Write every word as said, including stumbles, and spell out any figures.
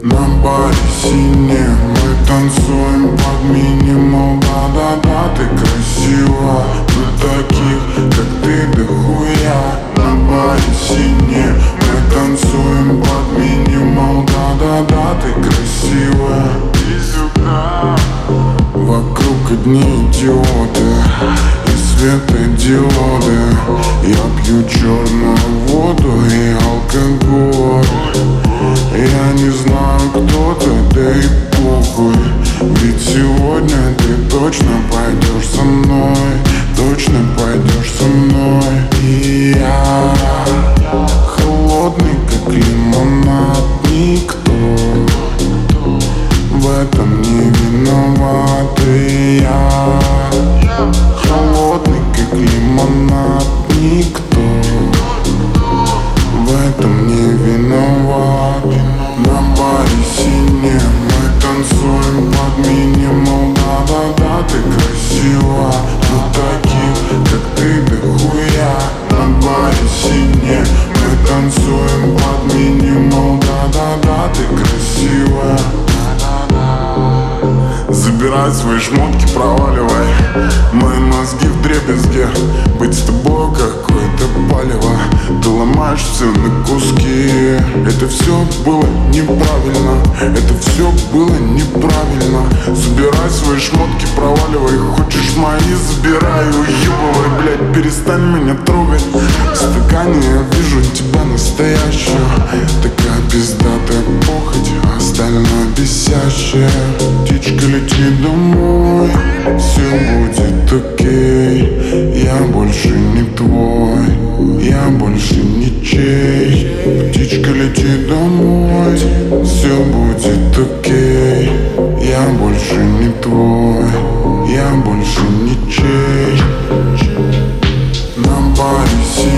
На баре сине мы танцуем под минимал. Да-да-да, ты красива, но таких, как ты, дохуя. На баре сине мы танцуем под минимал. Да-да-да, ты красивая. Вокруг одни идиоты и светодиоды. Я пью черную воду и алкоголь. Я не знаю, кто ты, да и похуй. Ведь сегодня ты точно пойдешь со мной. Точно пойдешь со мной. И я холодный, как лимонад. Никто в этом не виноват. И я холодный, как лимонад. Никто в этом не виноват. На баре сине мы танцуем под минимал. Да-да-да, ты красива, но таких, как ты, дохуя. На баре сине мы танцуем под минимал. Да-да-да, ты красивая. Забирай свои шмотки, проваливай. Мои мозги вдребезги. Быть с тобой какое-то палево. Ты ломаешь все на куски. Это все было неправильно. Это все было неправильно. Забирай свои шмотки, проваливай. Хочешь мои, забирай, уебывай. Блять, перестань меня трогать. В стакане я вижу тебя настоящую. Такая пиздатая похоть, а остальное бесящее. Птичка лети домой, все будет окей. Я больше не твой, я больше ничей. Птичка лети домой, все будет окей. Я больше не твой, я больше ничей. На баре